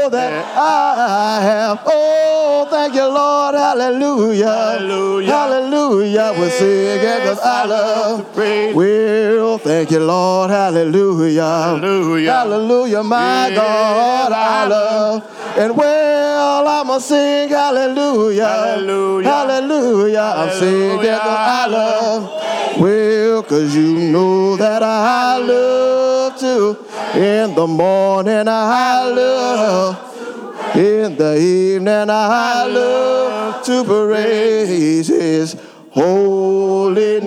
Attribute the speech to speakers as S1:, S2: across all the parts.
S1: know that I have. Oh, thank you, Lord. Hallelujah.
S2: Hallelujah.
S1: Hallelujah. We'll sing it because I love to praise. Well, thank you, Lord. Hallelujah.
S2: Hallelujah.
S1: Hallelujah, my God, I love. And well, I'ma sing hallelujah.
S2: Hallelujah.
S1: Hallelujah. I'm singing because I love. Well, cause you know that I love to. In the morning I love. In the evening I love to praise His holy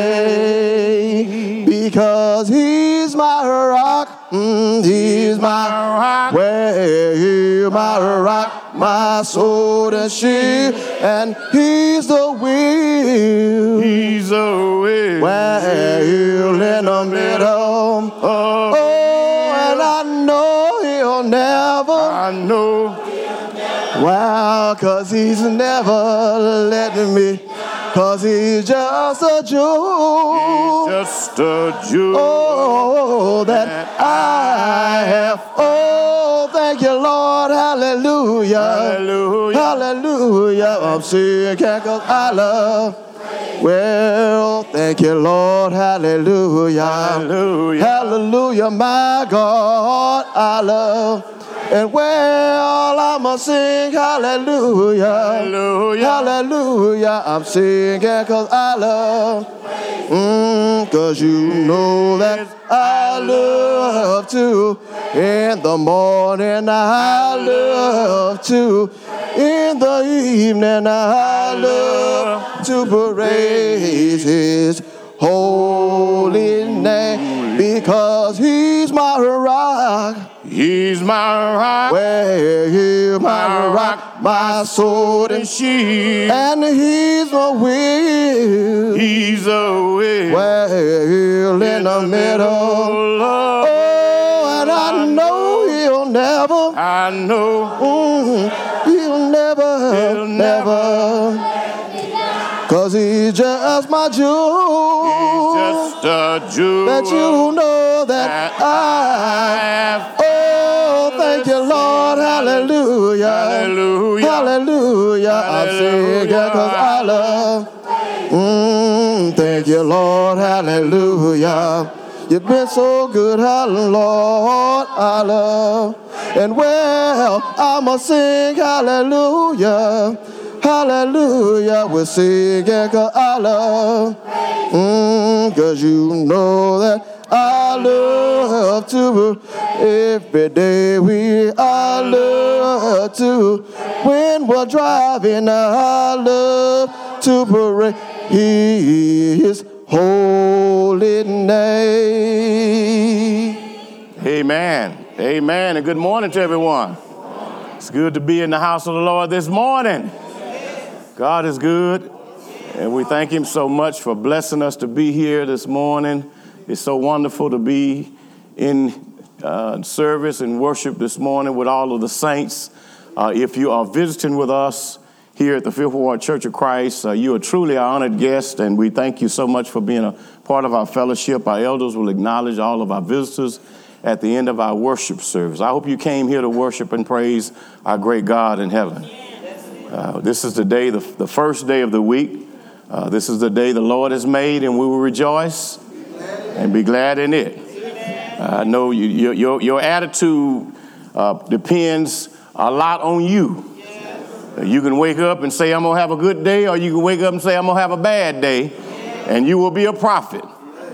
S1: name. Because He's my rock. He's my rock. Well, He's my rock, my sword and shield. And He's the will.
S2: He's a will.
S1: Well, in the middle. Oh, and I know He'll never.
S2: I know.
S1: Wow, cause He's never letting me. Cause He's just a Jew.
S2: Just a Jew.
S1: Oh, that I have. Oh, thank you, Lord. Hallelujah.
S2: Hallelujah.
S1: Hallelujah. I'm singing cause I love. Well, thank you, Lord. Hallelujah.
S2: Hallelujah.
S1: Hallelujah, my God, I love. And well, I'ma sing hallelujah.
S2: Hallelujah.
S1: Hallelujah. I'm singing cause I love. Cause you know that I love to. In the morning I love to. In the evening I love to praise His holy name. Because He's my rock.
S2: He's my rock.
S1: Well, He's my rock, my sword and
S2: shield.
S1: And He's a will.
S2: He's a will.
S1: Well, in the middle. Oh, and I know He'll never.
S2: I know.
S1: He'll never. Cause He's just my Jew.
S2: He's just a Jew.
S1: That you know that I have. Oh, thank you, Lord. Hallelujah.
S2: Hallelujah.
S1: Hallelujah. I'm singing cause I love. Thank you, Lord. Hallelujah. You've been so good, Lord, I love. And well, I'ma sing hallelujah. Hallelujah, we're singing cause I love. Cause you know that I love to. Every day I love to. When we're driving, I love to praise His holy name.
S2: Amen. Amen. And good morning to everyone. It's good to be in the house of the Lord this morning. God is good, and we thank Him so much for blessing us to be here this morning. It's so wonderful to be in service and worship this morning with all of the saints. If you are visiting with us here at the Fifth Ward Church of Christ, you are truly our honored guest, and we thank you so much for being a part of our fellowship. Our elders will acknowledge all of our visitors at the end of our worship service. I hope you came here to worship and praise our great God in heaven. This is the day, the first day of the week. This is the day the Lord has made, and we will rejoice and be glad in it. I know your attitude depends a lot on you. You can wake up and say, I'm going to have a good day, or you can wake up and say, I'm going to have a bad day, and you will be a prophet.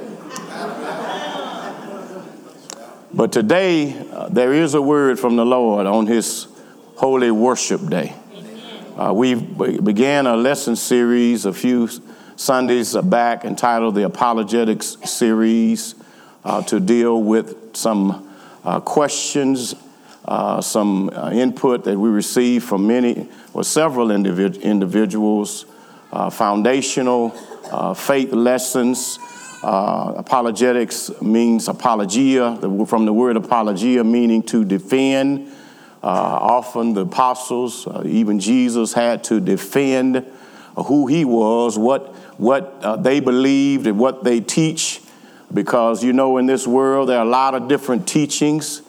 S2: But today, there is a word from the Lord on His holy worship day. We began a lesson series a few Sundays back entitled the Apologetics Series to deal with some questions, some input that we received from several individuals, foundational faith lessons. Apologetics means apologia, from the word apologia meaning to defend. Often the apostles, even Jesus, had to defend who He was, what they believed and what they teach, because in this world there are a lot of different teachings,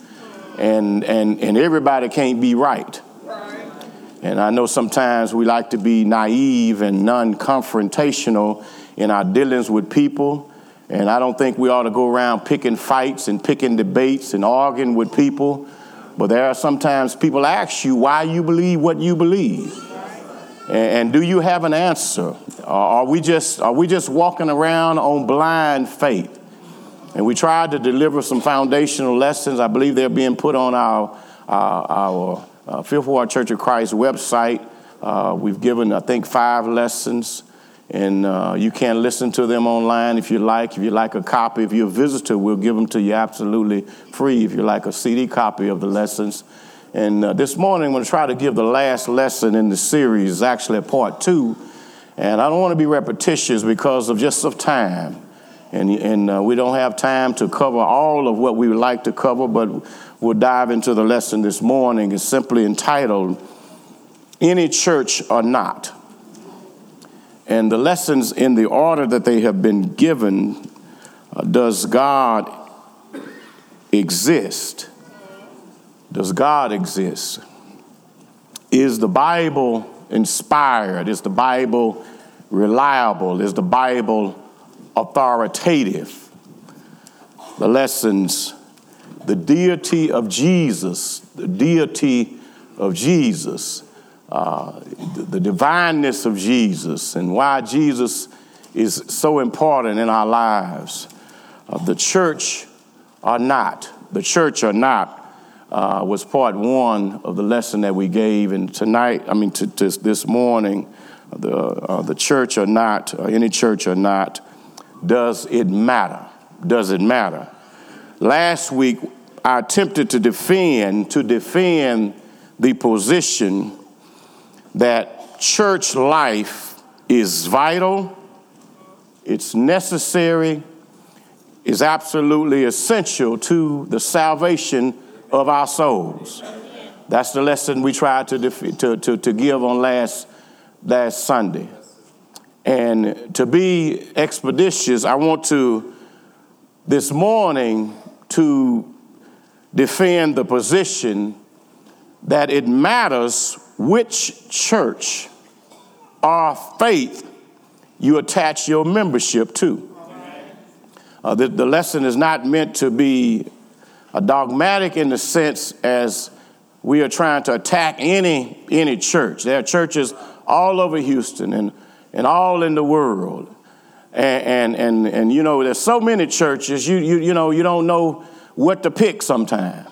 S2: and everybody can't be right. And I know sometimes we like to be naive and non-confrontational in our dealings with people. And I don't think we ought to go around picking fights and picking debates and arguing with people. But there are sometimes people ask you why you believe what you believe. And do you have an answer? Are we just walking around on blind faith? And we tried to deliver some foundational lessons. I believe they're being put on our Fifth Ward Church of Christ website. We've given, I think, 5 lessons, and you can listen to them online if you like. If you like a copy, if you're a visitor, we'll give them to you absolutely free if you like a CD copy of the lessons. And this morning, I'm going to try to give the last lesson in the series. It's actually a part 2, and I don't want to be repetitious because of just of time. And we don't have time to cover all of what we would like to cover, but we'll dive into the lesson this morning. It's simply entitled, Any Church or Not. And the lessons in the order that they have been given, does God exist? Does God exist? Is the Bible inspired? Is the Bible reliable? Is the Bible authoritative? The lessons, the deity of Jesus, the divineness of Jesus, and why Jesus is so important in our lives. The church or not. The church or not was part 1 of the lesson that we gave. And tonight, this morning, the church or not, or any church or not, does it matter? Does it matter? Last week, I attempted to defend the position that church life is vital, it's necessary, is absolutely essential to the salvation of our souls. That's the lesson we tried to give on last Sunday. And to be expeditious, I want to, this morning, to defend the position that it matters which church or faith you attach your membership to. The lesson is not meant to be dogmatic in the sense as we are trying to attack any church. There are churches all over Houston and all in the world. And you know, there's so many churches, you don't know what to pick sometimes.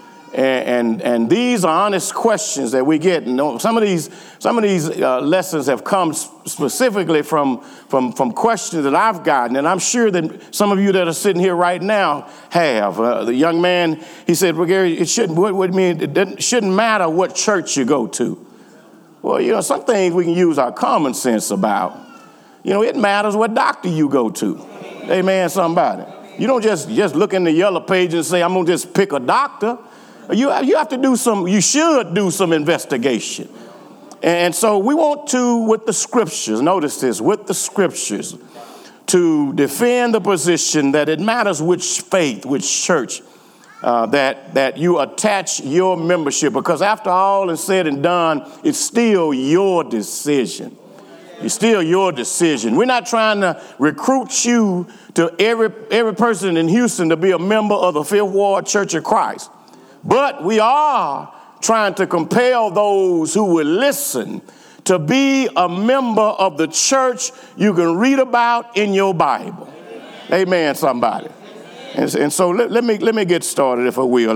S2: And these are honest questions that we get. And some of these lessons have come specifically from questions that I've gotten, and I'm sure that some of you that are sitting here right now have. The young man, he said, "Well, Gary, it shouldn't matter what church you go to." Well, some things we can use our common sense about. It matters what doctor you go to. Amen, somebody. You don't just look in the yellow page and say, "I'm gonna just pick a doctor." You have to you should do some investigation. And so we want to, with the scriptures, notice this, with the scriptures, to defend the position that it matters which faith, which church, that you attach your membership, because after all is said and done, it's still your decision. It's still your decision. We're not trying to recruit you to every person in Houston to be a member of the Fifth Ward Church of Christ. But we are trying to compel those who will listen to be a member of the church you can read about in your Bible. Amen, somebody. And so let me get started, if I will.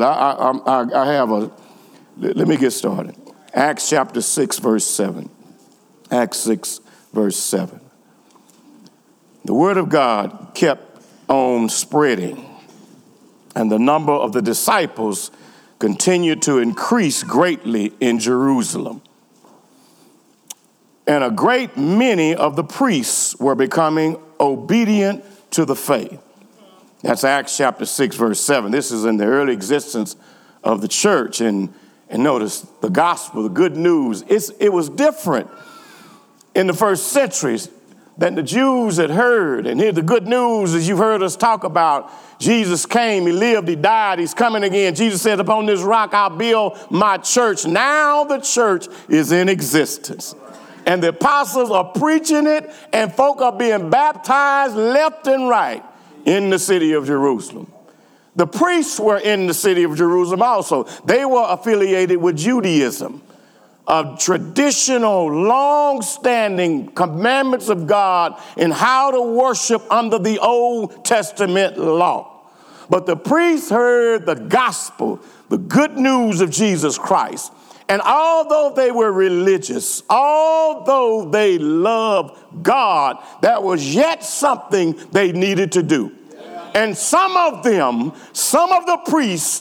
S2: Let me get started. Acts chapter 6, verse 7. Acts 6, verse 7. The word of God kept on spreading, and the number of the disciples continued to increase greatly in Jerusalem. And a great many of the priests were becoming obedient to the faith. That's Acts chapter 6, verse 7. This is in the early existence of the church. And notice the gospel, the good news. It was different in the first centuries. that the Jews had heard. And here the good news is you've heard us talk about. Jesus came, he lived, he died, he's coming again. Jesus said, upon this rock I'll build my church. Now the church is in existence. And the apostles are preaching it, and folk are being baptized left and right in the city of Jerusalem. The priests were in the city of Jerusalem also. They were affiliated with Judaism. Traditional, long-standing commandments of God in how to worship under the Old Testament law. But the priests heard the gospel, the good news of Jesus Christ. And although they were religious, although they loved God, that was yet something they needed to do. And some of the priests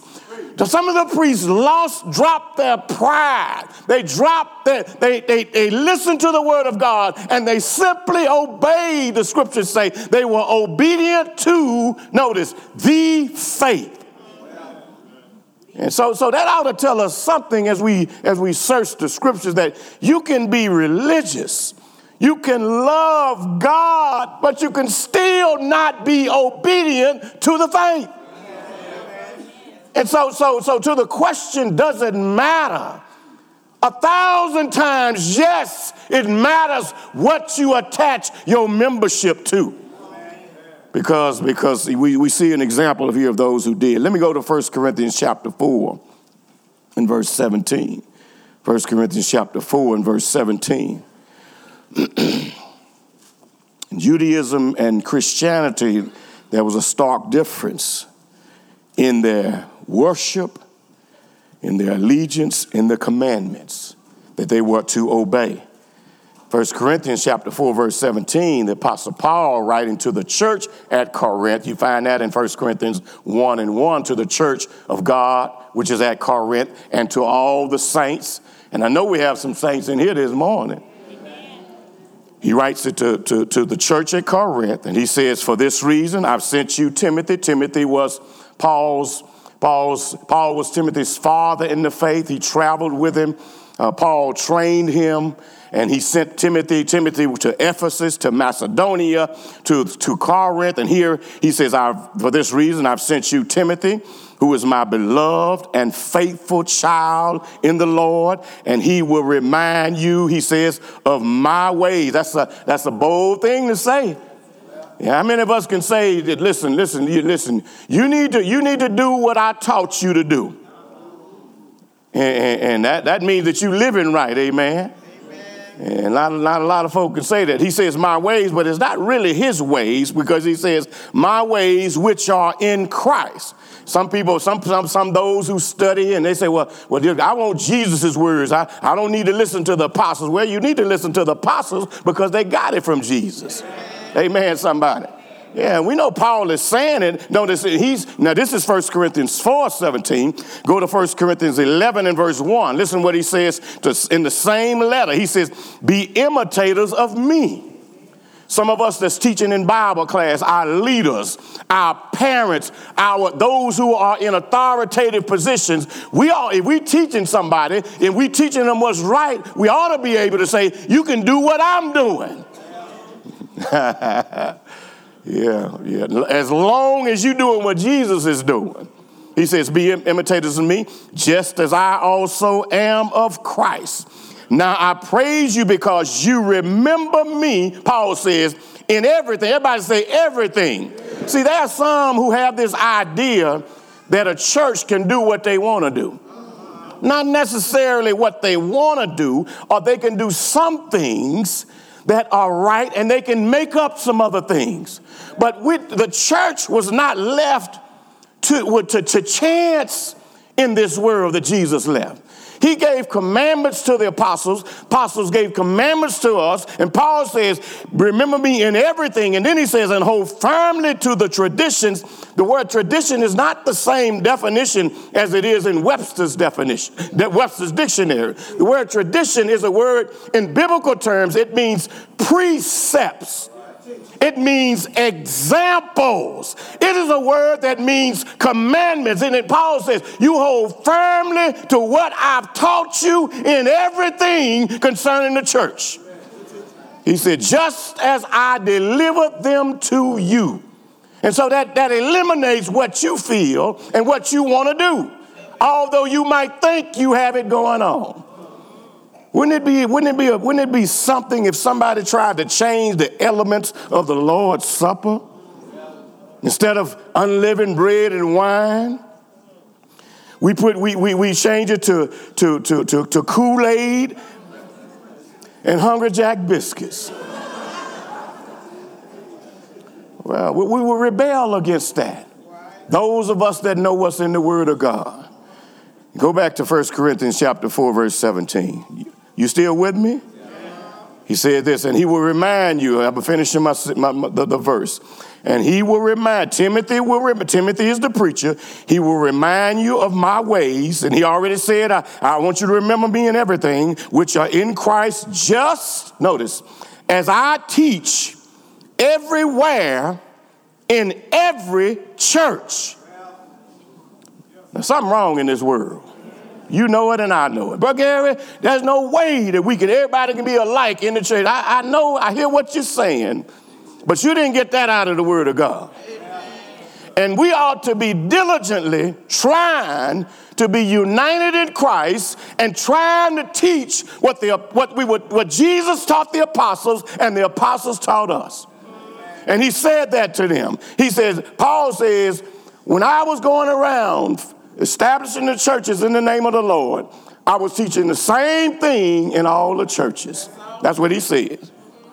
S2: dropped their pride. They listened to the word of God, and they simply obeyed. The scriptures say they were obedient to, notice, the faith. And so that ought to tell us something as we search the scriptures, that you can be religious, you can love God, but you can still not be obedient to the faith. And so to the question, does it matter? 1,000 times, yes, it matters what you attach your membership to. Because we see an example here of those who did. Let me go to 1 Corinthians chapter 4 and verse 17. 1 Corinthians chapter 4 and verse 17. In Judaism and Christianity, there was a stark difference in their worship, in their allegiance, in the commandments that they were to obey. 1 Corinthians chapter 4, verse 17, the Apostle Paul writing to the church at Corinth, you find that in 1 Corinthians 1 and 1, to the church of God, which is at Corinth, and to all the saints. And I know we have some saints in here this morning. He writes it to the church at Corinth, and he says, for this reason, I've sent you Timothy. Timothy was Paul was Timothy's father in the faith. He traveled with him. Paul trained him, and he sent Timothy to Ephesus, to Macedonia, to Corinth. And here he says, for this reason, I've sent you Timothy, who is my beloved and faithful child in the Lord, and he will remind you, he says, of my ways. That's a bold thing to say. Yeah, how many of us can say that, listen, you need to do what I taught you to do. And that means that you living right, amen? And not a lot of folk can say that. He says my ways, but it's not really his ways, because he says my ways which are in Christ. Some people, some those who study and they say, well, I want Jesus' words. I don't need to listen to the apostles. Well, you need to listen to the apostles because they got it from Jesus. Amen, somebody. Yeah, we know Paul is saying it. Notice this is 1 Corinthians 4:17. Go to 1 Corinthians 11 and verse 1. Listen what he says in the same letter. He says, be imitators of me. Some of us that's teaching in Bible class, our leaders, our parents, those who are in authoritative positions, if we teaching somebody and we teaching them what's right, we ought to be able to say, you can do what I'm doing. Yeah. As long as you're doing what Jesus is doing. He says, be imitators of me, just as I also am of Christ. Now I praise you because you remember me, Paul says, in everything. Everybody say everything. See, there are some who have this idea that a church can do what they want to do. Not necessarily what they want to do, or they can do some things that are right and they can make up some other things. But the church was not left to chance in this world that Jesus left. He gave commandments to the apostles. Apostles gave commandments to us. And Paul says, remember me in everything. And then he says, and hold firmly to the traditions. The word tradition is not the same definition as it is in Webster's definition, Webster's dictionary. The word tradition is a word in biblical terms. It means precepts. It means examples. It is a word that means commandments. And Paul says, you hold firmly to what I've taught you in everything concerning the church. He said, just as I delivered them to you. And so that eliminates what you feel and what you want to do, although you might think you have it going on. Wouldn't it be something if somebody tried to change the elements of the Lord's Supper? Instead of unleavened bread and wine, we change it to Kool-Aid and Hungry Jack biscuits. Well, we will rebel against that. Those of us that know what's in the Word of God. Go back to 1 Corinthians chapter 4, verse 17. You still with me? He said this, and he will remind you, I'm finishing the verse, and he will remind, Timothy is the preacher, he will remind you of my ways, and he already said, I want you to remember me in everything, which are in Christ just, notice, as I teach everywhere in every church. There's something wrong in this world. You know it and I know it. Brother Gary, there's no way that everybody can be alike in the church. I know, I hear what you're saying, but you didn't get that out of the Word of God. And we ought to be diligently trying to be united in Christ and trying to teach what Jesus taught the apostles and the apostles taught us. And he said that to them. Paul says, when I was going around establishing the churches in the name of the Lord, I was teaching the same thing in all the churches. That's what he says.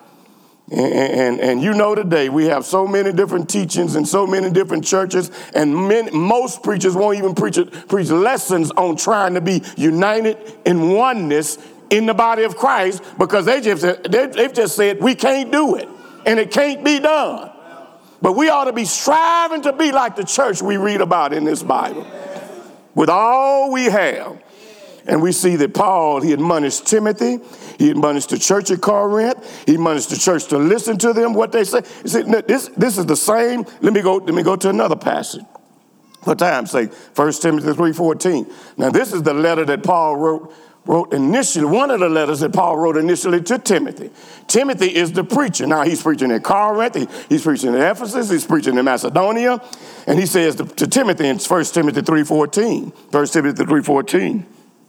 S2: And you know today we have so many different teachings and so many different churches, and most preachers won't even preach lessons on trying to be united in oneness in the body of Christ, because they've just said we can't do it and it can't be done. But we ought to be striving to be like the church we read about in this Bible with all we have. And we see that Paul, he admonished Timothy, he admonished the church at Corinth, he admonished the church to listen to them, what they say. He said, this is the same. Let me go to another passage. For time's sake, 1 Timothy 3:14. Now this is the letter that Paul wrote initially, one of the letters that Paul wrote initially to Timothy. Timothy is the preacher. Now he's preaching at Corinth, he's preaching at Ephesus, he's preaching in Macedonia, and he says to Timothy in 1 Timothy 3:14, 1 Timothy 3:14,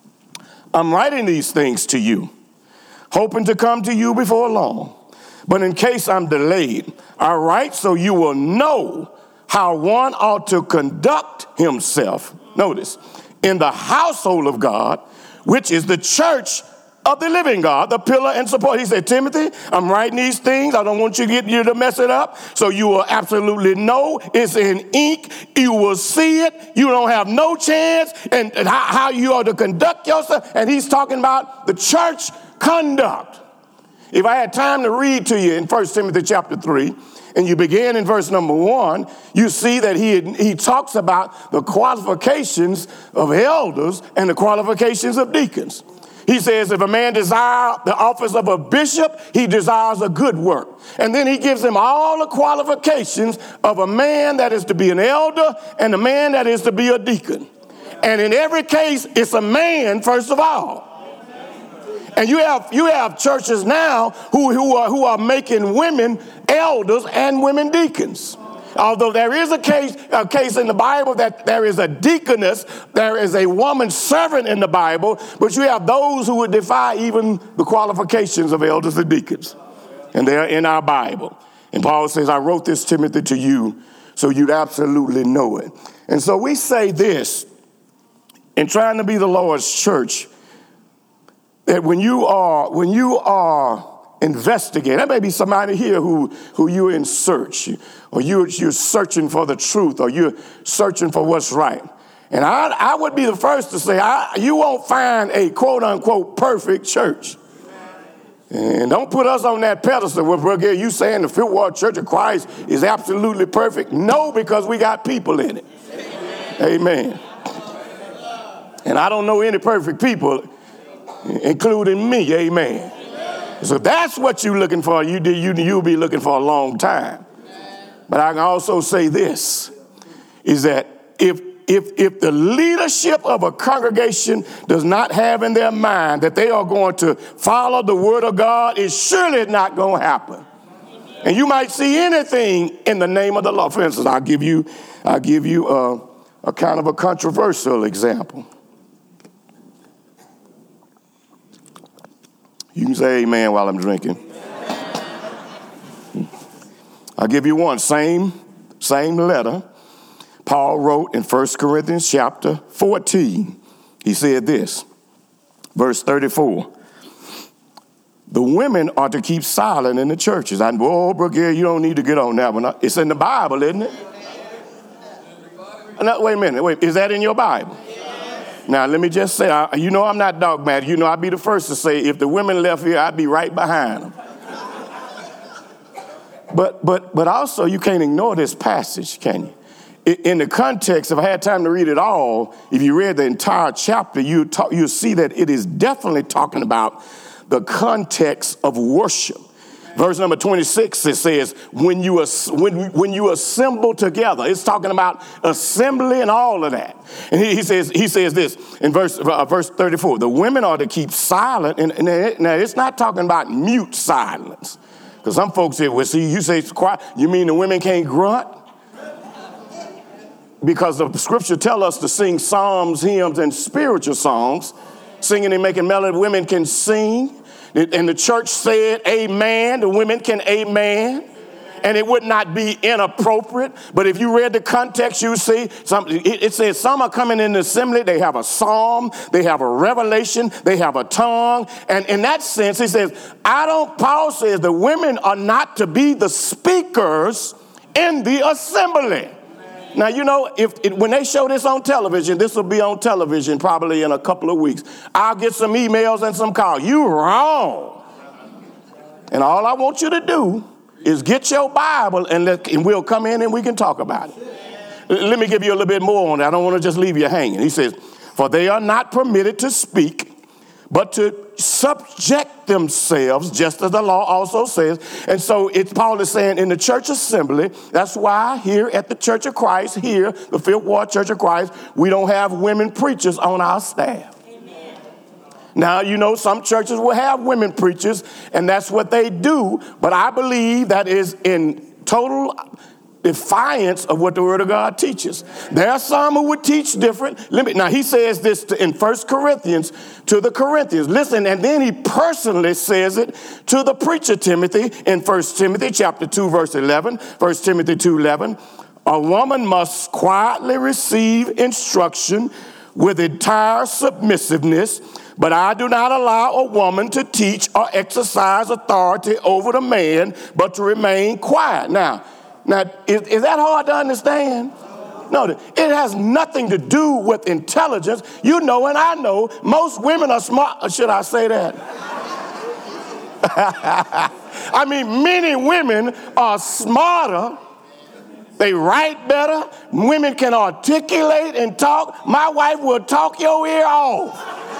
S2: I'm writing these things to you, hoping to come to you before long. But in case I'm delayed, I write so you will know how one ought to conduct himself, notice, in the household of God, which is the church of the living God, the pillar and support. He said, Timothy, I'm writing these things. I don't want you to mess it up. So you will absolutely know it's in ink. You will see it. You don't have no chance. And how you ought to conduct yourself. And he's talking about the church conduct. If I had time to read to you in 1 Timothy chapter 3, and you begin in verse number 1, you see that he talks about the qualifications of elders and the qualifications of deacons. He says, if a man desires the office of a bishop, he desires a good work. And then he gives him all the qualifications of a man that is to be an elder and a man that is to be a deacon. And in every case, it's a man, first of all. And you have churches now who are making women elders and women deacons. Although there is a case in the Bible that there is a deaconess, there is a woman servant in the Bible, but you have those who would defy even the qualifications of elders and deacons. And they're in our Bible. And Paul says, I wrote this, Timothy, to you so you'd absolutely know it. And so we say this, in trying to be the Lord's church, that when you are investigating, there may be somebody here who you're in search, or you're searching for the truth, or you're searching for what's right. And I would be the first to say, you won't find a quote-unquote perfect church. And don't put us on that pedestal where, brother, you saying the Fitwater Church of Christ is absolutely perfect. No, because we got people in it. Amen. And I don't know any perfect people, including me. Amen. So that's what you're looking for. You'll be looking for a long time. But I can also say this, is that if if the leadership of a congregation does not have in their mind that they are going to follow the word of God, it's surely not going to happen. And you might see anything in the name of the Lord. For instance, I'll give you a kind of a controversial example. You can say amen while I'm drinking. I'll give you one. Same letter Paul wrote in 1 Corinthians chapter 14. He said this, verse 34. The women are to keep silent in the churches. Brother Gary, you don't need to get on that one. It's in the Bible, isn't it? No, wait a minute. Is that in your Bible? Now, let me just say, I'm not dogmatic. I'd be the first to say if the women left here, I'd be right behind them. But also, you can't ignore this passage, can you? In the context, if I had time to read it all, if you read the entire chapter, you'll see that it is definitely talking about the context of worship. Verse number 26, it says, when you assemble together, it's talking about assembly and all of that. And he says this in verse 34, the women are to keep silent. And now it's not talking about mute silence. Because some folks say, well, see, you say it's quiet. You mean the women can't grunt? Because the scripture tells us to sing psalms, hymns, and spiritual songs. Singing and making melody, women can sing. And the church said, amen. The women can amen. And it would not be inappropriate. But if you read the context, you see, it says some are coming in the assembly. They have a psalm. They have a revelation. They have a tongue. And in that sense, he says, Paul says the women are not to be the speakers in the assembly. Now, when they show this on television, this will be on television probably in a couple of weeks. I'll get some emails and some calls. You wrong. And all I want you to do is get your Bible and we'll come in and we can talk about it. Let me give you a little bit more on that. I don't want to just leave you hanging. He says, for they are not permitted to speak, but to subject themselves, just as the law also says. And so Paul is saying in the church assembly, that's why here at the Church of Christ, here, the Fifth Ward Church of Christ, we don't have women preachers on our staff. Amen. Now, some churches will have women preachers, and that's what they do, but I believe that is in total defiance of what the Word of God teaches. There are some who would teach different. Now, he says this in 1 Corinthians to the Corinthians. Listen, and then he personally says it to the preacher Timothy in 1 Timothy chapter 2, verse 11. 1 Timothy 2:11. A woman must quietly receive instruction with entire submissiveness, but I do not allow a woman to teach or exercise authority over the man, but to remain quiet. Now, is that hard to understand? No, it has nothing to do with intelligence. You know and I know most women are smart. Should I say that? I mean, many women are smarter. They write better. Women can articulate and talk. My wife will talk your ear off.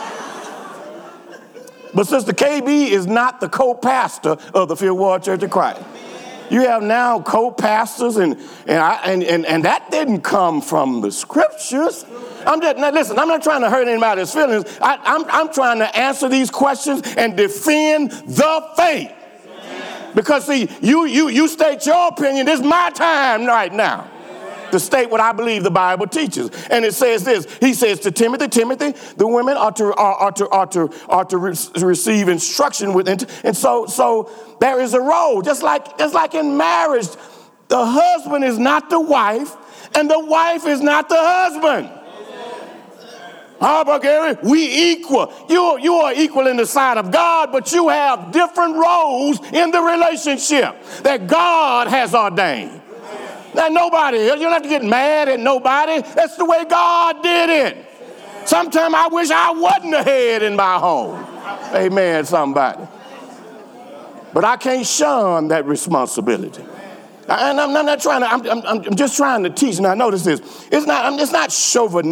S2: But Sister KB is not the co-pastor of the Fifth Ward Church of Christ. You have now co-pastors, and that didn't come from the scriptures. I'm not trying to hurt anybody's feelings. I'm trying to answer these questions and defend the faith. Because see, you state your opinion. This is my time right now to state what I believe the Bible teaches. And it says this. He says to Timothy, the women are to receive instruction with, and so there is a role, just like in marriage. The husband is not the wife, and the wife is not the husband. Gary, we equal. You are equal in the sight of God, but you have different roles in the relationship that God has ordained. Now, you don't have to get mad at nobody. That's the way God did it. Sometimes I wish I wasn't the head in my home. Amen, somebody. But I can't shun that responsibility. And I'm not trying to, I'm just trying to teach. Now, notice this. It's not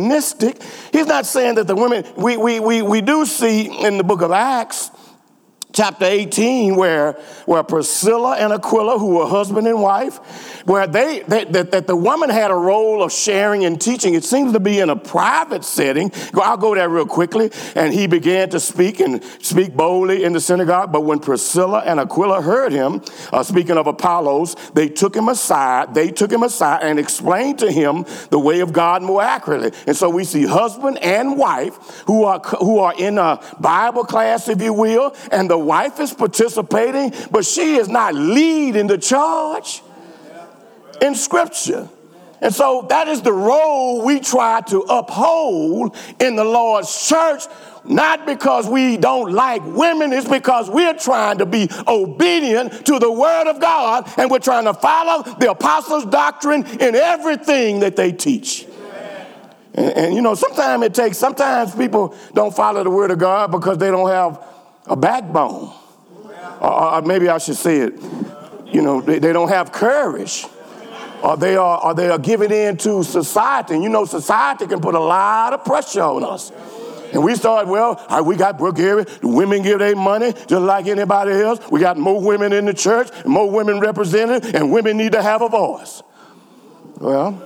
S2: chauvinistic. He's not saying that the women, we do see in the book of Acts, chapter 18, where Priscilla and Aquila, who were husband and wife, where that the woman had a role of sharing and teaching. It seems to be in a private setting. I'll go there real quickly. And he began to speak boldly in the synagogue. But when Priscilla and Aquila heard him, speaking of Apollos, they took him aside and explained to him the way of God more accurately. And so we see husband and wife who are in a Bible class, if you will, and the wife is participating, but she is not leading the charge in Scripture. And so that is the role we try to uphold in the Lord's church, not because we don't like women, it's because we're trying to be obedient to the Word of God, and we're trying to follow the apostles' doctrine in everything that they teach. And you know, sometimes people don't follow the Word of God because they don't have a backbone. Or maybe I should say it, you know, they don't have courage. Or they are giving in to society. And you know, society can put a lot of pressure on us. And we start, we got Brooke Gary, the women give their money just like anybody else. We got more women in the church, and more women represented, and women need to have a voice. Well,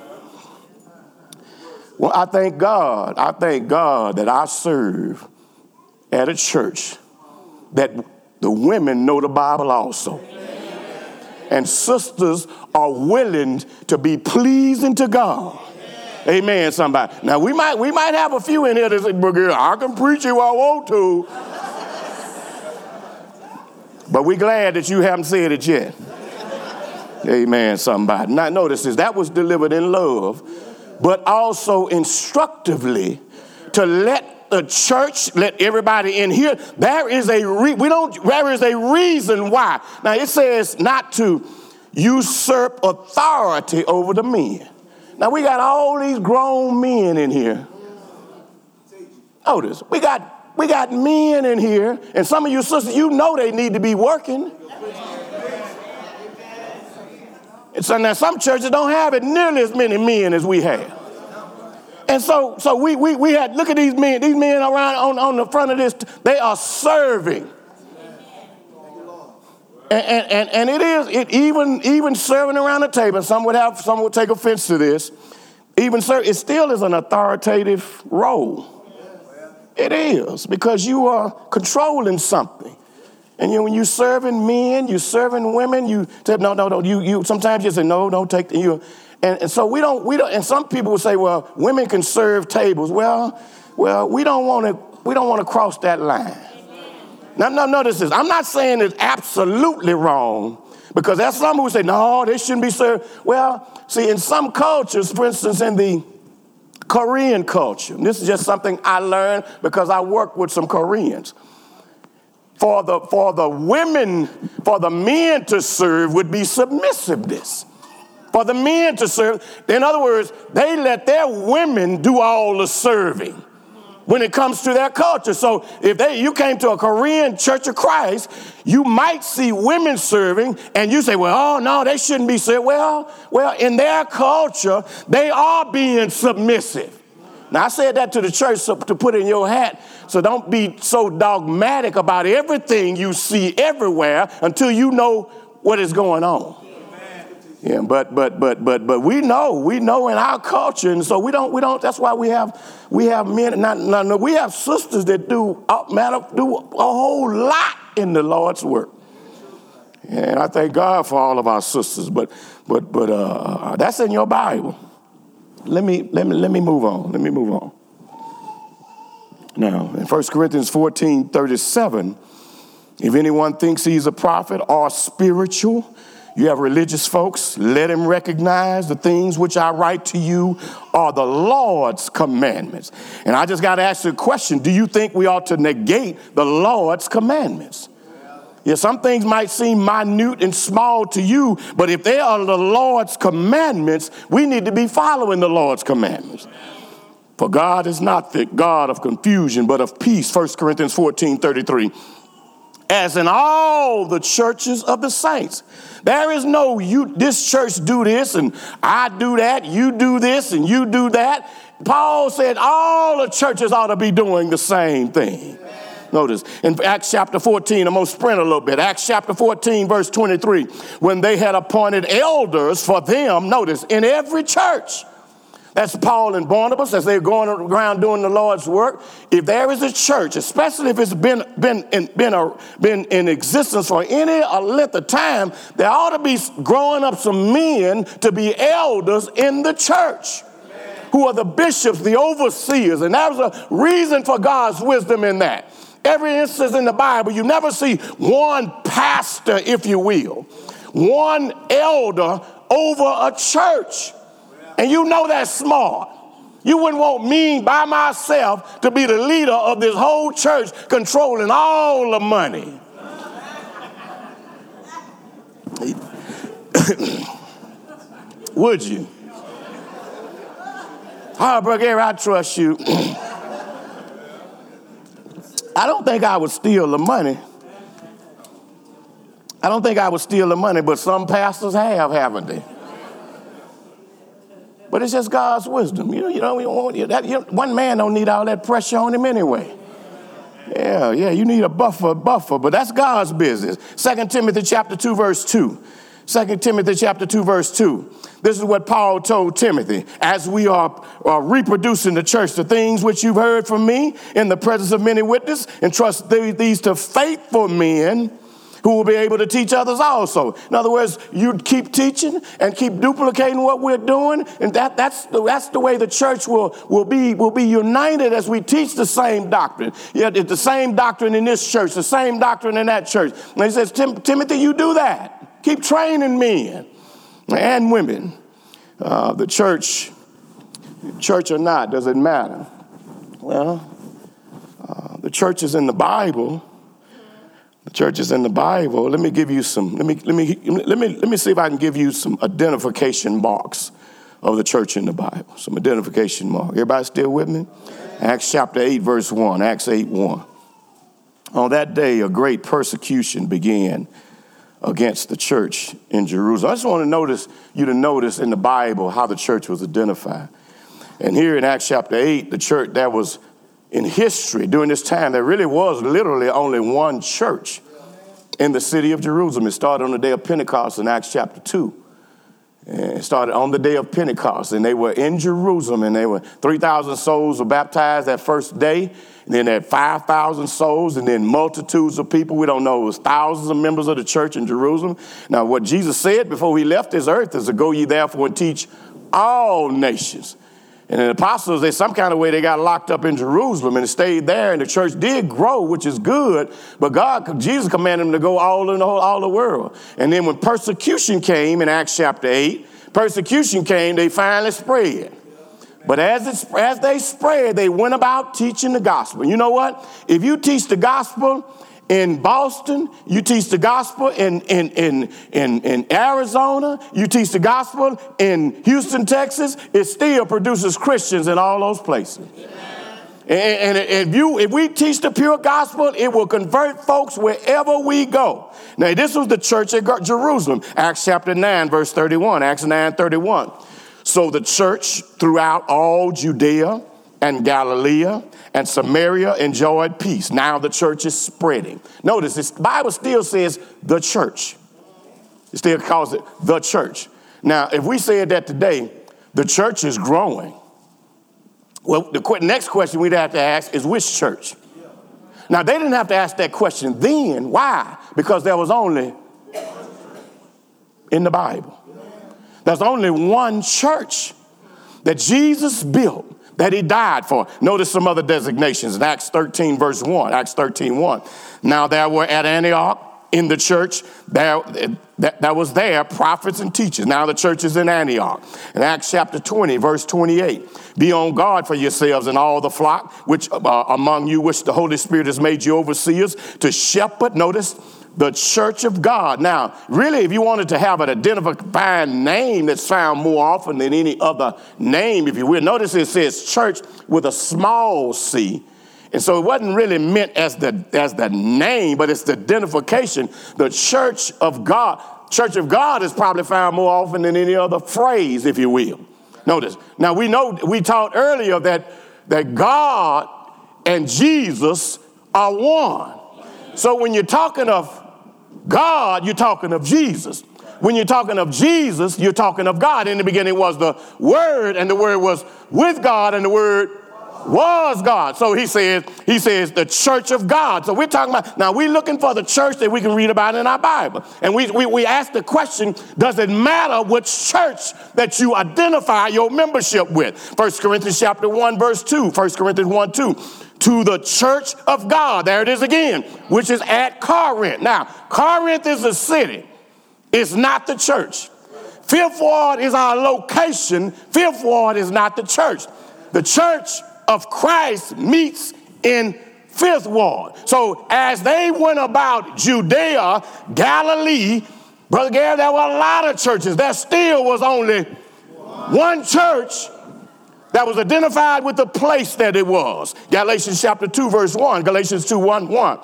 S2: I thank God that I serve at a church that the women know the Bible also. And sisters are willing to be pleasing to God. Amen, somebody. Now, we might have a few in here that say, I can preach if I want to. But we're glad that you haven't said it yet. Amen, somebody. Now, notice this. That was delivered in love, but also instructively to let the church, let everybody in here. There is a reason why. Now, it says not to usurp authority over the men. Now, we got all these grown men in here. Notice, we got men in here, and some of you sisters, you know they need to be working. And so now some churches don't have it nearly as many men as we have. And so we had, look at these men around on the front of this, they are serving. And even serving around the table, some would take offense to this. It still is an authoritative role. It is, because you are controlling something. And when you're serving men, you're serving women, you say, no, you sometimes you say, no, don't take you. And so we don't, and some people will say, well, women can serve tables. Well, we don't want to cross that line. Now, notice this. I'm not saying it's absolutely wrong, because there's some who say, no, they shouldn't be served. Well, see, in some cultures, for instance, in the Korean culture, and this is just something I learned because I work with some Koreans. For the men to serve would be submissiveness. For the men to serve, in other words, they let their women do all the serving when it comes to their culture. So if you came to a Korean Church of Christ, you might see women serving, and you say, well, oh, no, they shouldn't be served. Well, in their culture, they are being submissive. Now, I said that to the church to put in your hat, so don't be so dogmatic about everything you see everywhere until you know what is going on. Yeah, but we know in our culture, and so we don't. That's why we have men. We have sisters that do a whole lot in the Lord's work, and I thank God for all of our sisters. But that's in your Bible. Let me move on. Now, in 1 Corinthians 14:37, if anyone thinks he's a prophet or spiritual, you have religious folks, let him recognize the things which I write to you are the Lord's commandments. And I just got to ask you a question. Do you think we ought to negate the Lord's commandments? Yeah, some things might seem minute and small to you, but if they are the Lord's commandments, we need to be following the Lord's commandments. For God is not the God of confusion, but of peace. 1 Corinthians 14:33. As in all the churches of the saints. There is no this church do this and I do that, you do this and you do that. Paul said all the churches ought to be doing the same thing. Notice, in Acts chapter 14, I'm going to sprint a little bit. Acts chapter 14, verse 23, when they had appointed elders for them, notice, in every church. That's Paul and Barnabas as they're going around doing the Lord's work. If there is a church, especially if it's been in existence for any length of time, there ought to be growing up some men to be elders in the church, who are the bishops, the overseers. And there's a reason for God's wisdom in that. Every instance in the Bible, you never see one pastor, if you will, one elder over a church. And you know that's smart. You wouldn't want me by myself to be the leader of this whole church controlling all the money. Would you? All right, Brother Gary, I trust you. I don't think I would steal the money. I don't think I would steal the money, but some pastors have, haven't they? But it's just God's wisdom. One man don't need all that pressure on him anyway. Yeah, you need a buffer, but that's God's business. 2 Timothy chapter 2, verse 2. 2 Timothy chapter 2, verse 2. This is what Paul told Timothy. As we are reproducing the church, the things which you've heard from me in the presence of many witnesses, entrust these to faithful men who will be able to teach others also. In other words, you keep teaching and keep duplicating what we're doing, and that's the way the church will be united as we teach the same doctrine. Yeah, it's the same doctrine in this church, the same doctrine in that church. And he says, Timothy, you do that. Keep training men and women. The church or not, does it matter? Well, the church is in the Bible. The church is in the Bible. Let me give you some. Let me see if I can give you some identification marks of the church in the Bible. Some identification marks. Everybody still with me? Acts chapter 8, verse 1. Acts 8:1. On that day, a great persecution began against the church in Jerusalem. I just want you to notice in the Bible how the church was identified. And here in Acts chapter 8, the church that was in history during this time, there really was literally only one church in the city of Jerusalem. It started on the day of Pentecost in Acts chapter 2. And it started on the day of Pentecost, and they were in Jerusalem, and they were 3,000 souls were baptized that first day. And then there had 5,000 souls, and then multitudes of people. We don't know, it was thousands of members of the church in Jerusalem. Now, what Jesus said before he left this earth is to go ye therefore and teach all nations. And the apostles, they some kind of way, they got locked up in Jerusalem and stayed there. And the church did grow, which is good. But Jesus commanded them to go all the world. And then when persecution came in Acts chapter 8, they finally spread. But as they spread, they went about teaching the gospel. You know what? If you teach the gospel in Boston, you teach the gospel in Arizona, you teach the gospel in Houston, Texas, it still produces Christians in all those places. And if we teach the pure gospel, it will convert folks wherever we go. Now, this was the church at Jerusalem. Acts chapter 9, verse 31. Acts 9:31. So the church throughout all Judea and Galilee and Samaria enjoyed peace. Now the church is spreading. Notice, the Bible still says the church. It still calls it the church. Now, if we said that today, the church is growing. Well, the next question we'd have to ask is which church? Now, they didn't have to ask that question then. Why? Because there was only in the Bible. There's only one church that Jesus built, that he died for. Notice some other designations in Acts 13, verse 1. Acts 13:1. Now there were at Antioch in the church, that was there, prophets and teachers. Now the church is in Antioch. In Acts chapter 20, verse 28. Be on guard for yourselves and all the flock, which among you, which the Holy Spirit has made you overseers, to shepherd, notice, the church of God. Now, really, if you wanted to have an identifying name that's found more often than any other name, if you will, notice it says church with a small c. And so it wasn't really meant as the name, but it's the identification. The church of God. Church of God is probably found more often than any other phrase, if you will. Notice. Now, we taught earlier that God and Jesus are one. So when you're talking of God, you're talking of Jesus. When you're talking of Jesus, you're talking of God. In the beginning was the Word, and the Word was with God, and the Word was God. So he says the church of God. So we're talking about, now we're looking for the church that we can read about in our Bible. And we ask the question, does it matter which church that you identify your membership with? 1 Corinthians chapter 1, verse 2, 1 Corinthians 1, 2. To the church of God, there it is again, which is at Corinth. Now, Corinth is a city. It's not the church. Fifth Ward is our location. Fifth Ward is not the church. The church of Christ meets in Fifth Ward. So as they went about Judea, Galilee, Brother Gary, there were a lot of churches. There still was only one church that was identified with the place that it was. Galatians chapter 2, verse 1, Galatians 2, 1, 1.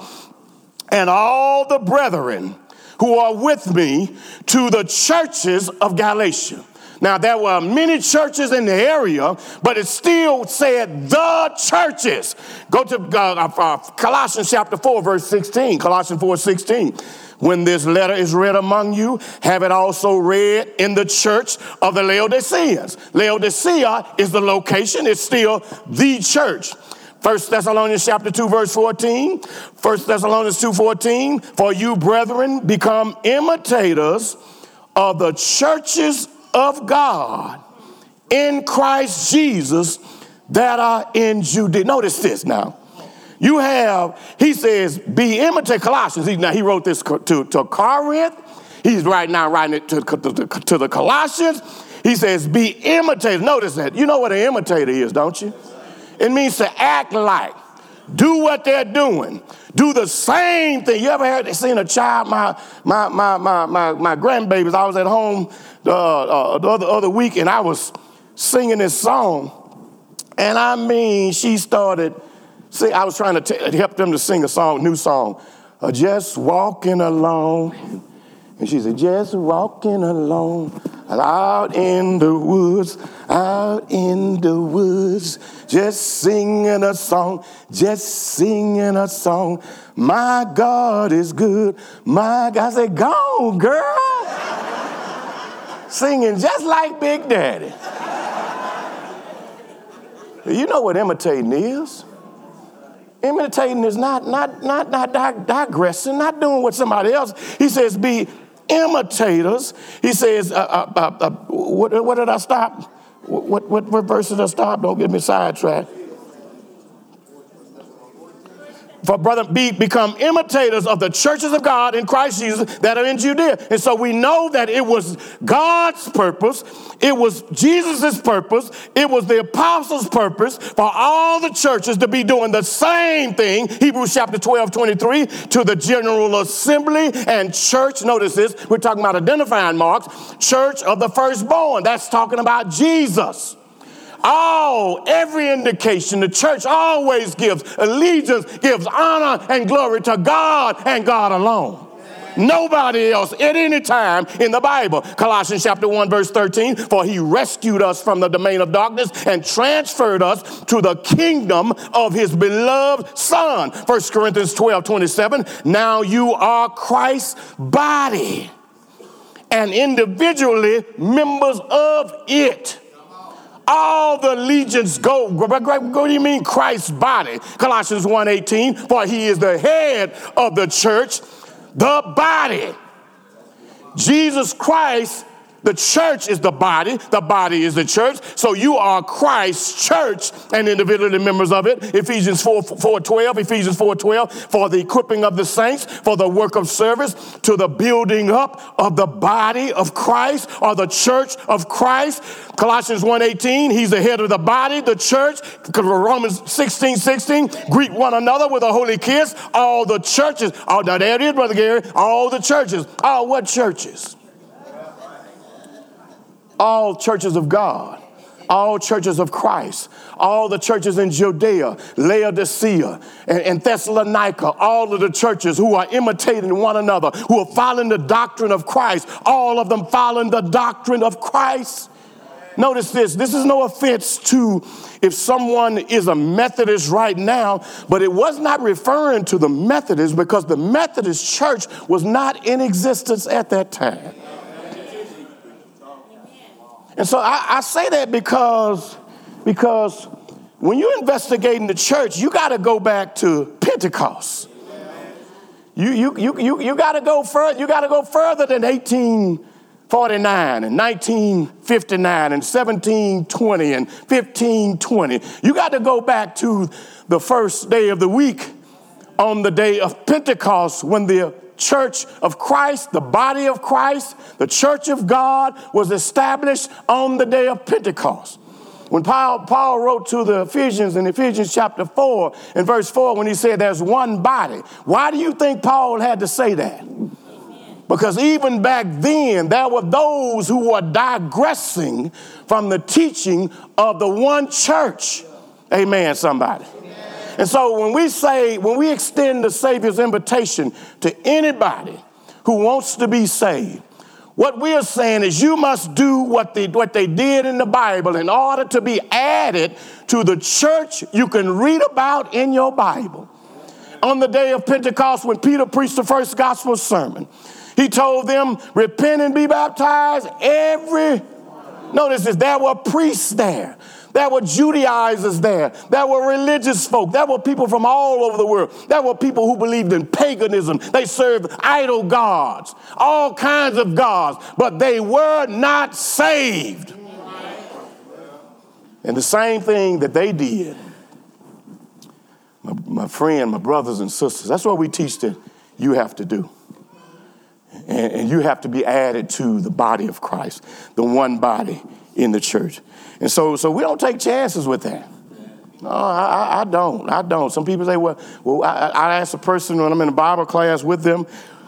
S2: And all the brethren who are with me to the churches of Galatia. Now, there were many churches in the area, but it still said the churches. Go to Colossians chapter 4, verse 16, Colossians 4, 16. When this letter is read among you, have it also read in the church of the Laodiceans. Laodicea is the location. It's still the church. 1 Thessalonians chapter 2, verse 14. 1 Thessalonians 2:14. For you, brethren, become imitators of the churches of God in Christ Jesus that are in Judea. Notice this now. You have, he says, be imitate Colossians. He wrote this to Corinth. He's writing it to the Colossians. He says, be imitators. Notice that. You know what an imitator is, don't you? It means to act like. Do what they're doing. Do the same thing. You ever seen a child, my grandbabies, I was at home the other week, and I was singing this song. And I mean, she started, I was trying to help them to sing a song, new song. Just walking alone. And she said, just walking alone, out in the woods, just singing a song, My God is good, my God. I said, go on, girl. Singing just like Big Daddy. You know what imitating is? Imitating is not digressing, not doing what somebody else. He says, be imitators. He says, what did I stop? What verse did I stop? Don't get me sidetracked. For brother, become imitators of the churches of God in Christ Jesus that are in Judea. And so we know that it was God's purpose. It was Jesus' purpose. It was the apostles' purpose for all the churches to be doing the same thing. Hebrews chapter 12, 23, to the general assembly and church. Notice this. We're talking about identifying marks. Church of the firstborn. That's talking about Jesus. Every indication, the church always gives allegiance, gives honor and glory to God and God alone. Nobody else at any time in the Bible. Colossians chapter 1, verse 13, for he rescued us from the domain of darkness and transferred us to the kingdom of his beloved Son. 1 Corinthians 12, 27, now you are Christ's body and individually members of it. All the allegiance go. What do you mean Christ's body? Colossians 1:18, for he is the head of the church, the body. Jesus Christ, the church is the body is the church. So you are Christ's church and individually members of it. Ephesians 4:12, for the equipping of the saints, for the work of service, to the building up of the body of Christ, or the church of Christ. Colossians 1:18, he's the head of the body, the church. Romans 16:16, greet one another with a holy kiss. All the churches, now there it is, Brother Gary, all the churches. What churches? All churches of God, all churches of Christ, all the churches in Judea, Laodicea, and Thessalonica, all of the churches who are imitating one another, who are following the doctrine of Christ, all of them following the doctrine of Christ. Notice this. This is no offense to if someone is a Methodist right now, but it was not referring to the Methodists because the Methodist church was not in existence at that time. And so I say that because when you're investigating the church, you got to go back to Pentecost. You got to go further. You got to go further than 1849 and 1959 and 1720 and 1520. You got to go back to the first day of the week on the day of Pentecost when the church of Christ, the body of Christ, the church of God was established on the day of Pentecost. When Paul wrote to the Ephesians in Ephesians chapter 4 and verse 4, when he said there's one body, why do you think Paul had to say that? Because even back then, there were those who were digressing from the teaching of the one church. Amen, somebody. And so when we extend the Savior's invitation to anybody who wants to be saved, what we are saying is you must do what they did in the Bible in order to be added to the church you can read about in your Bible. On the day of Pentecost, when Peter preached the first gospel sermon, he told them, repent and be baptized. Notice this, there were priests there. There were Judaizers there. There were religious folk. There were people from all over the world. There were people who believed in paganism. They served idol gods, all kinds of gods, but they were not saved. And the same thing that they did, my friend, my brothers and sisters, that's what we teach that you have to do. And you have to be added to the body of Christ, the one body in the church. And so we don't take chances with that. No, I don't. Some people say, well, I ask a person when I'm in a Bible class with them,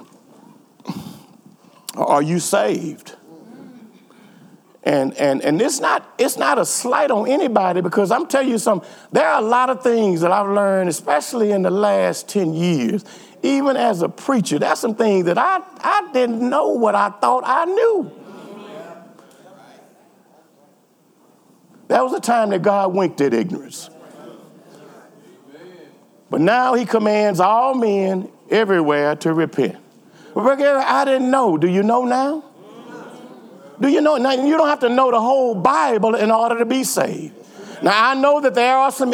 S2: are you saved? And it's not a slight on anybody, because I'm telling you something, there are a lot of things that I've learned, especially in the last 10 years, even as a preacher. There's some things that I didn't know what I thought I knew. That was a time that God winked at ignorance. But now he commands all men everywhere to repent. Well, I didn't know. Do you know now? Do you know? Now, you don't have to know the whole Bible in order to be saved. Now, I know that there are some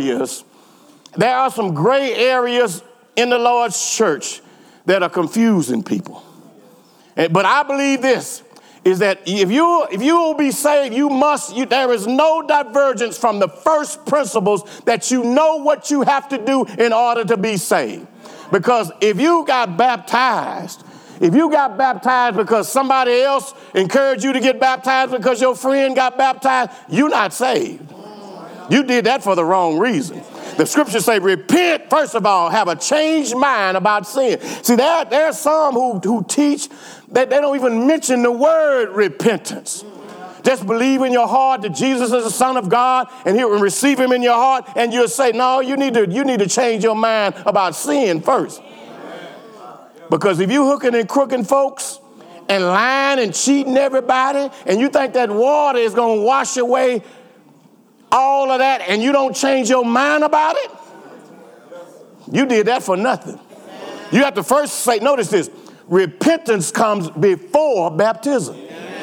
S2: gray areas in the Lord's church that are confusing people. But I believe this, is that if you will be saved, there is no divergence from the first principles that you know what you have to do in order to be saved. Because if you got baptized because somebody else encouraged you to get baptized because your friend got baptized, you're not saved. You did that for the wrong reason. The scriptures say, repent, first of all, have a changed mind about sin. See, there are some who teach that they don't even mention the word repentance. Just believe in your heart that Jesus is the Son of God and he'll receive him in your heart, and you'll say, no, you need to change your mind about sin first. Because if you hooking and crooking folks and lying and cheating everybody, and you think that water is going to wash away all of that, and you don't change your mind about it, you did that for nothing. You have to first say, notice this, repentance comes before baptism.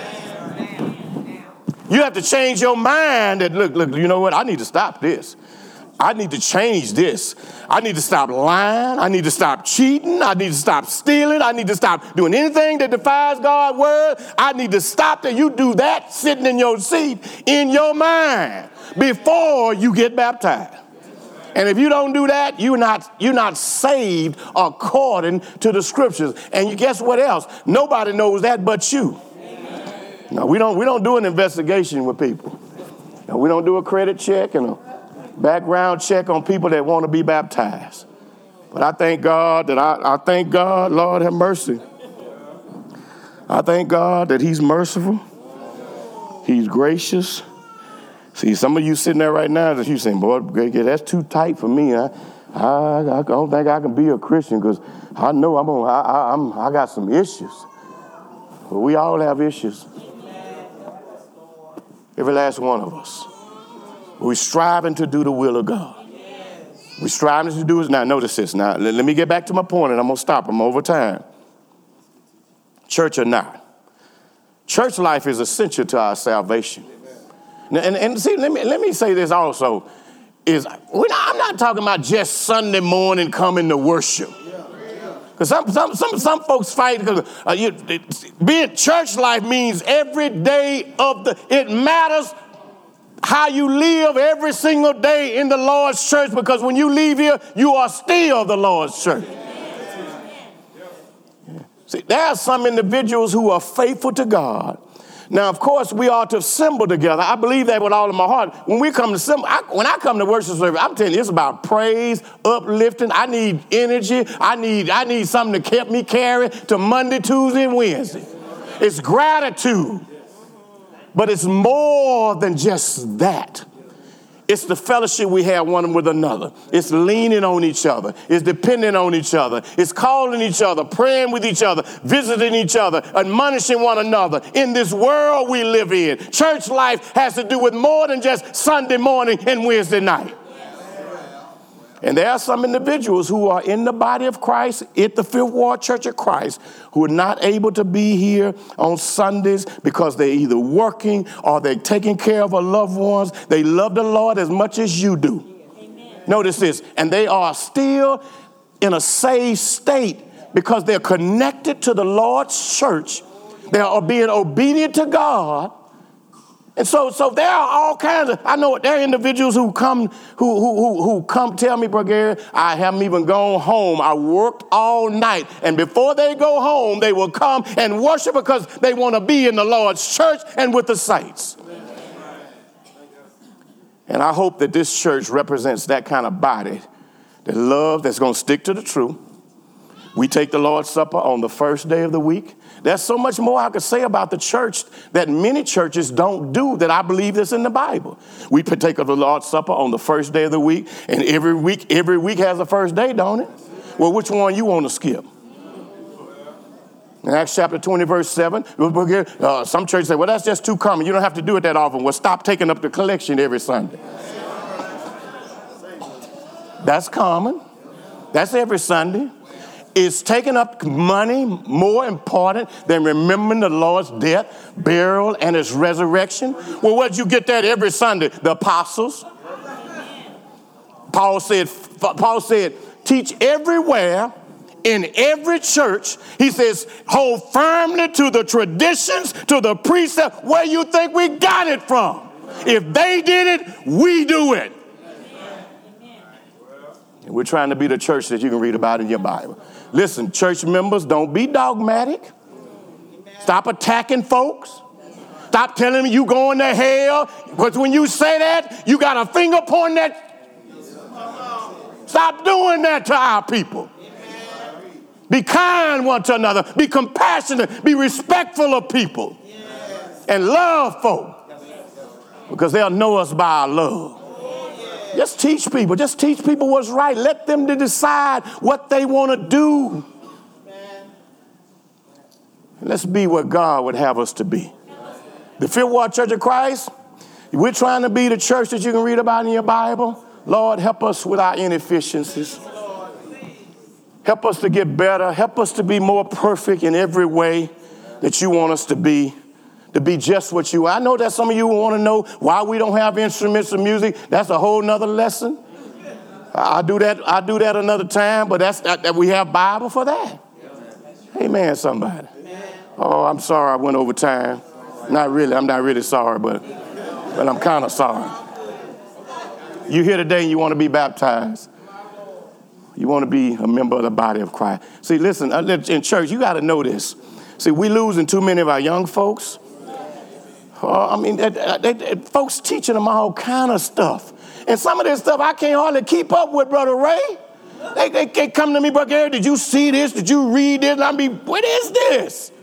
S2: You have to change your mind that, look, you know what? I need to stop this. I need to change this. I need to stop lying. I need to stop cheating. I need to stop stealing. I need to stop doing anything that defies God's word. I need to stop that. You do that sitting in your seat in your mind before you get baptized. And if you don't do that, you're not saved according to the scriptures. And guess what else? Nobody knows that but you. No, we don't do an investigation with people. No, we don't do a credit check and a background check on people that want to be baptized. But I thank God Lord have mercy. I thank God that he's merciful. He's gracious. See, some of you sitting there right now, that you saying, boy, that's too tight for me. I don't think I can be a Christian because I know I got some issues. But we all have issues. Every last one of us. We're striving to do the will of God. We're striving to do it. Now, notice this. Now, let me get back to my point, and I'm going to stop. I'm over time. Church or not. Church life is essential to our salvation. Now, and see, let me say this also. I'm not talking about just Sunday morning coming to worship. Because some folks fight because being church life means every day it matters how you live every single day in the Lord's church, because when you leave here, you are still the Lord's church. See, there are some individuals who are faithful to God. Now, of course, we are to assemble together. I believe that with all of my heart. When we come to assemble, when I come to worship service, I'm telling you, it's about praise, uplifting. I need energy. I need something to keep me carrying to Monday, Tuesday, and Wednesday. It's gratitude. But it's more than just that. It's the fellowship we have one with another. It's leaning on each other. It's depending on each other. It's calling each other, praying with each other, visiting each other, admonishing one another. In this world we live in, church life has to do with more than just Sunday morning and Wednesday night. And there are some individuals who are in the body of Christ at the Fifth Ward Church of Christ who are not able to be here on Sundays because they're either working or they're taking care of our loved ones. They love the Lord as much as you do. Amen. Notice this, and they are still in a saved state because they're connected to the Lord's church. They are being obedient to God. And so there are all kinds of, I know there are individuals who come tell me, Brother Gary, I haven't even gone home. I worked all night. And before they go home, they will come and worship because they want to be in the Lord's church and with the saints. And I hope that this church represents that kind of body, that love, that's going to stick to the truth. We take the Lord's Supper on the first day of the week. There's so much more I could say about the church that many churches don't do that I believe is in the Bible. We partake of the Lord's Supper on the first day of the week, and every week has a first day, don't it? Well, which one you want to skip? In Acts chapter 20, verse 7, some churches say, well, that's just too common. You don't have to do it that often. Well, stop taking up the collection every Sunday. That's common. That's every Sunday. Is taking up money more important than remembering the Lord's death, burial, and his resurrection? Well, where'd you get that every Sunday? The apostles. Paul said, teach everywhere in every church. He says, hold firmly to the traditions, to the precepts. Where you think we got it from? If they did it, we do it. And we're trying to be the church that you can read about in your Bible. Listen, church members, don't be dogmatic. Stop attacking folks. Stop telling them you going to hell. Because when you say that, you got a finger pointing at. Stop doing that to our people. Be kind one to another. Be compassionate. Be respectful of people. And love folk. Because they'll know us by our love. Just teach people. Just teach people what's right. Let them to decide what they want to do. Let's be what God would have us to be. The Fifth Ward Church of Christ, we're trying to be the church that you can read about in your Bible. Lord, help us with our inefficiencies. Help us to get better. Help us to be more perfect in every way that you want us to be just what you are. I know that some of you want to know why we don't have instruments of music. That's a whole nother lesson. I'll do that another time, but that we have Bible for that. Amen, somebody. Oh, I'm sorry I went over time. Not really. I'm not really sorry, but I'm kind of sorry. You're here today and you want to be baptized. You want to be a member of the body of Christ. See, listen, in church, you got to know this. See, we losing too many of our young folks. Folks teaching them all kind of stuff. And some of this stuff I can't hardly keep up with, Brother Ray. They come to me, Brother Gary, did you see this? Did you read this? And what is this?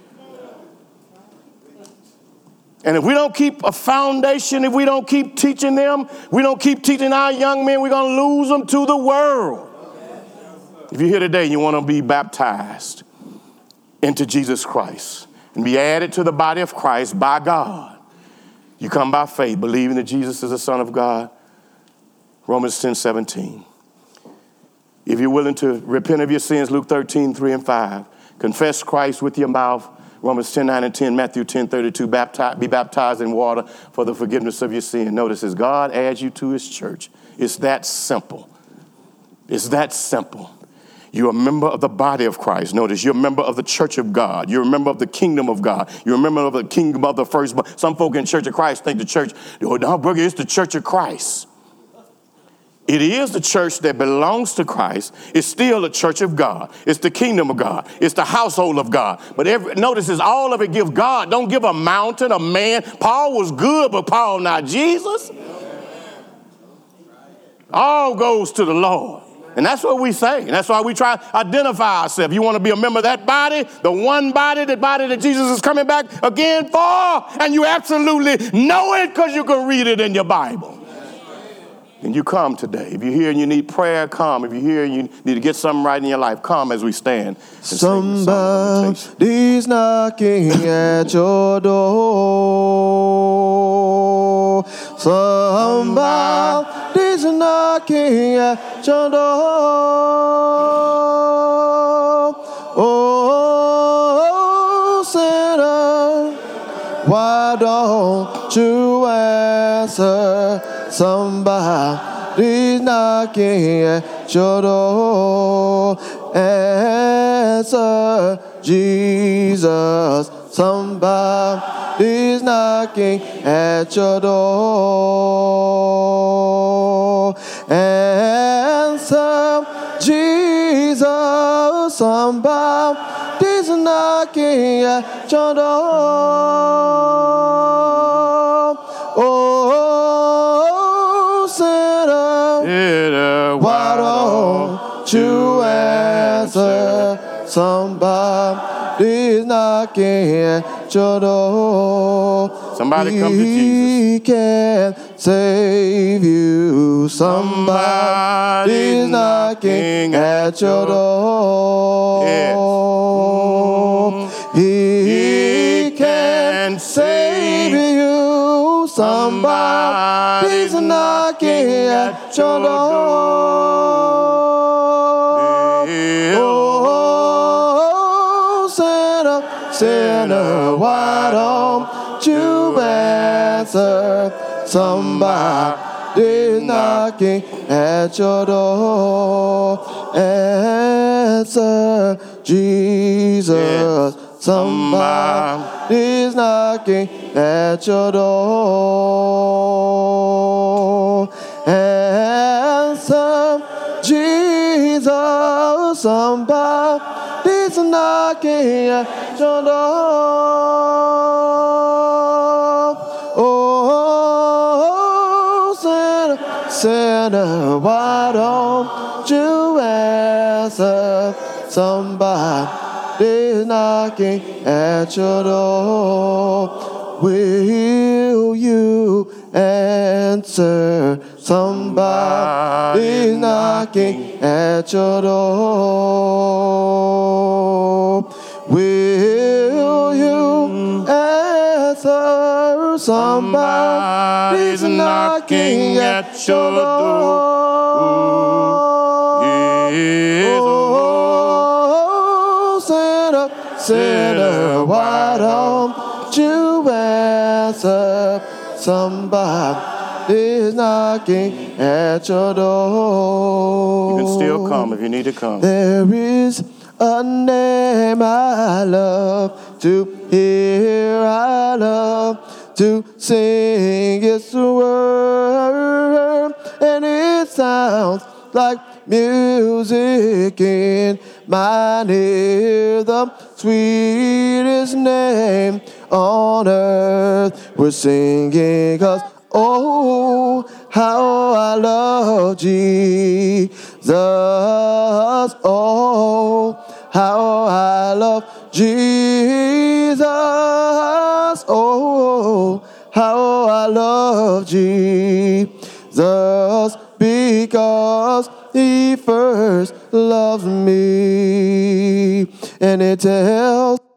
S2: And if we don't keep a foundation, if we don't keep teaching them, we don't keep teaching our young men, we're going to lose them to the world. If you're here today and you want to be baptized into Jesus Christ and be added to the body of Christ by God, You come by faith, believing that Jesus is the Son of God. Romans 10:17. If you're willing to repent of your sins, Luke 13:3 and 5. Confess Christ with your mouth, Romans 10:9 and 10, Matthew 10:32. Be baptized in water for the forgiveness of your sin. Notice, as God adds you to his church, it's that simple. It's that simple. You're a member of the body of Christ. Notice, you're a member of the church of God. You're a member of the kingdom of God. You're a member of the kingdom of the firstborn. Some folk in Church of Christ think the church, oh, no, brother, it's the Church of Christ. It is the church that belongs to Christ. It's still the church of God. It's the kingdom of God. It's the household of God. But notice, is all of it give God. Don't give a mountain, a man. Paul was good, but Paul not Jesus. All goes to the Lord. And that's what we say. And that's why we try to identify ourselves. You want to be a member of that body, the one body, the body that Jesus is coming back again for, and you absolutely know it because you can read it in your Bible. And you come today. If you're here and you need prayer, come. If you're here and you need to get something right in your life, come as we stand.
S1: Somebody's knocking at your door. Somebody's knocking at your door. Oh, sinner, why don't you answer? Somebody's knocking at your door. Answer, Jesus. Somebody's knocking at your door. Answer, Jesus. Somebody's knocking at your door. Oh, sinner, why don't you answer? Somebody's knocking at your door.
S2: Somebody come to Jesus.
S1: He can save you. Somebody's knocking at your door.
S2: Yes.
S1: He can save you. Somebody's knocking at your door. Oh, sinner, why don't you answer? Somebody's knocking at your door. Answer, Jesus. Somebody's knocking at your door. Answer, Jesus. Somebody's knocking at your door. Oh, sinner, why don't you answer? Somebody's knocking at your door. Will you answer? Somebody's knocking at your door. Will you answer? Somebody's knocking at your door. Sinner, why don't you answer? Somebody's knocking at your door.
S2: You can still come if you need to come.
S1: There is a name I love to hear, I love to sing its word, and it sounds like music in my ear, the sweetest name on earth. We're singing 'cause oh, how I love Jesus. Oh, how I love Jesus. Oh, how I love Jesus, because He first loves me. And it tells